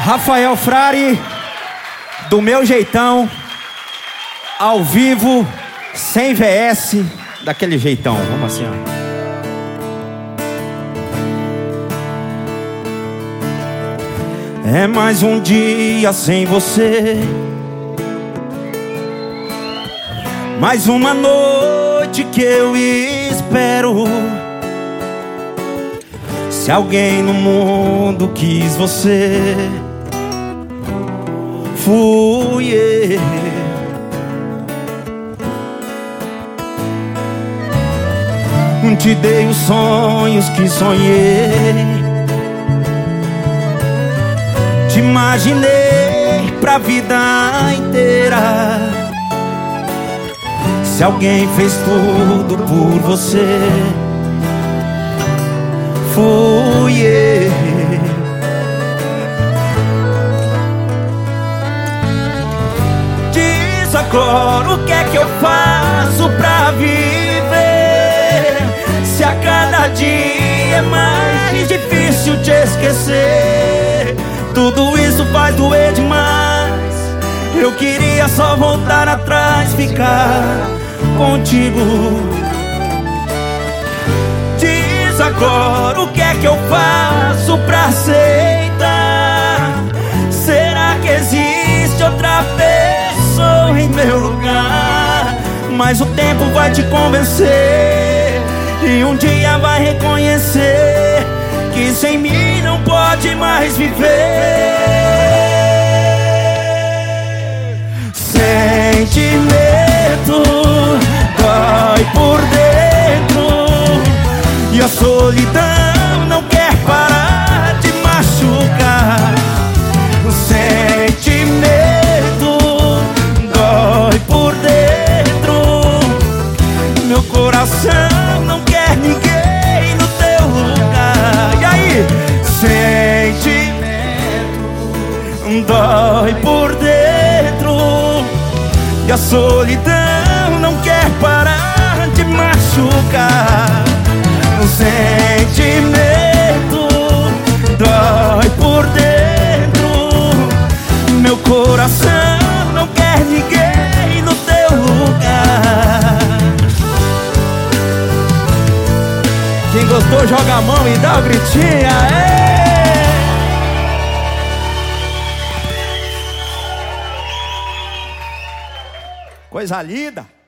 Rafael Frari, do meu jeitão, ao vivo, sem VS, daquele jeitão. Vamos assim, ó. É mais um dia sem você, mais uma noite que eu espero. Se alguém no mundo quis você, fui eu. Te dei os sonhos que sonhei, te imaginei pra vida inteira. Se alguém fez tudo por você, fui eu. Diz agora o que é que eu faço pra viver, se a cada dia é mais difícil te esquecer. Tudo isso faz doer demais. Eu queria só voltar atrás, ficar contigo. Diz agora o que é que eu faço pra aceitar. Será que existe outra pessoa em meu lugar? Mas o tempo vai te convencer, e um dia vai reconhecer que sem mim não pode mais viver. Sentimento dói por dentro, e a solidão não quer parar de machucar. Sentimento dói por dentro, meu coração não quer ninguém no teu lugar. E aí? Sentimento dói por dentro, e a solidão não quer parar de machucar. O sentimento dói por dentro, meu coração não quer ninguém no teu lugar. Quem gostou joga a mão e dá o gritinho, aê! Coisa linda!